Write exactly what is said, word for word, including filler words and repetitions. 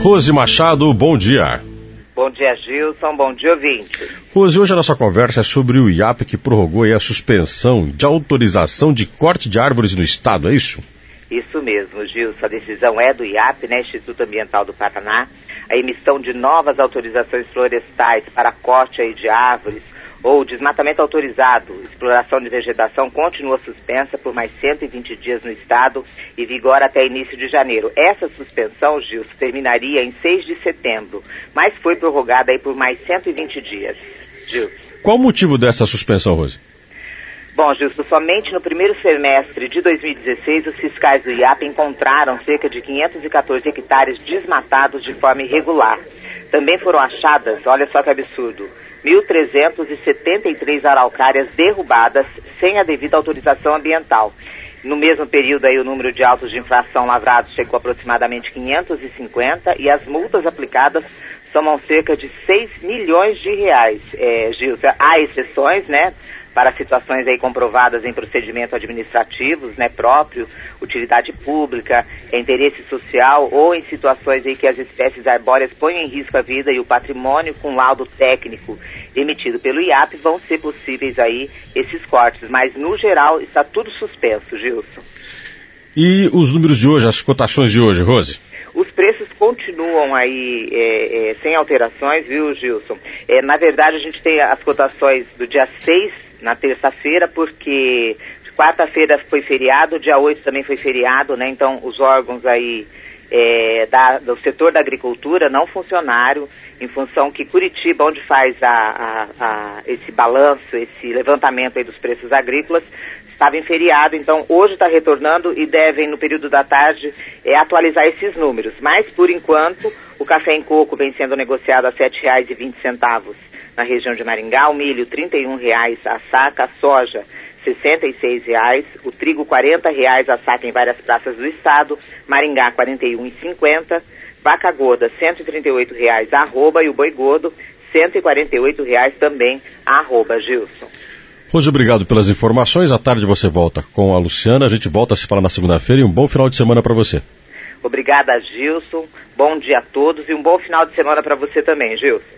Rose Machado, bom dia. Bom dia, Gilson. Bom dia, ouvinte. Rose, hoje a nossa conversa é sobre o I A P que prorrogou aí a suspensão de autorização de corte de árvores no estado, é isso? Isso mesmo, Gilson. A decisão é do I A P, né, Instituto Ambiental do Paraná. A emissão de novas autorizações florestais para corte aí de árvores ou desmatamento autorizado, exploração de vegetação, continua suspensa por mais cento e vinte dias no estado e vigora até início de janeiro. Essa suspensão, Gilson, terminaria em seis de setembro, mas foi prorrogada aí por mais cento e vinte dias. Gilson. Qual o motivo dessa suspensão, Rose? Bom, Gilson, somente no primeiro semestre de dois mil e dezesseis, os fiscais do I A P encontraram cerca de quinhentos e quatorze hectares desmatados de forma irregular. Também foram achadas, olha só que absurdo, mil trezentas e setenta e três araucárias derrubadas sem a devida autorização ambiental. No mesmo período, aí, o número de autos de infração lavrados chegou a aproximadamente quinhentos e cinquenta e as multas aplicadas somam cerca de seis milhões de reais. É, Gilson, há exceções, né, para situações aí comprovadas em procedimento administrativos, né, próprio, utilidade pública, interesse social ou em situações aí que as espécies arbóreas põem em risco a vida e o patrimônio com laudo técnico emitido pelo I A P, vão ser possíveis aí esses cortes, mas no geral está tudo suspenso, Gilson. E os números de hoje, as cotações de hoje, Rose? Os preços continuam aí é, é, sem alterações, viu, Gilson? É, na verdade, a gente tem as cotações do dia seis, na terça-feira, porque quarta-feira foi feriado, dia oito também foi feriado, né? Então, os órgãos aí é, da, do setor da agricultura não funcionaram, em função que Curitiba, onde faz a, a, a, esse balanço, esse levantamento aí dos preços agrícolas, estava em feriado, então hoje está retornando e devem, no período da tarde, é, atualizar esses números. Mas, por enquanto, o café em coco vem sendo negociado a sete reais e vinte centavos na região de Maringá, o milho trinta e um reais a saca, a soja sessenta e seis reais, o trigo quarenta reais a saca em várias praças do estado, Maringá quarenta e um reais e cinquenta centavos, vaca gorda cento e trinta e oito reais a arroba e o boi gordo cento e quarenta e oito reais também a arroba, Gilson. Rose, obrigado pelas informações. À tarde você volta com a Luciana. A gente volta a se falar na segunda-feira e um bom final de semana para você. Obrigada, Gilson. Bom dia a todos e um bom final de semana para você também, Gilson.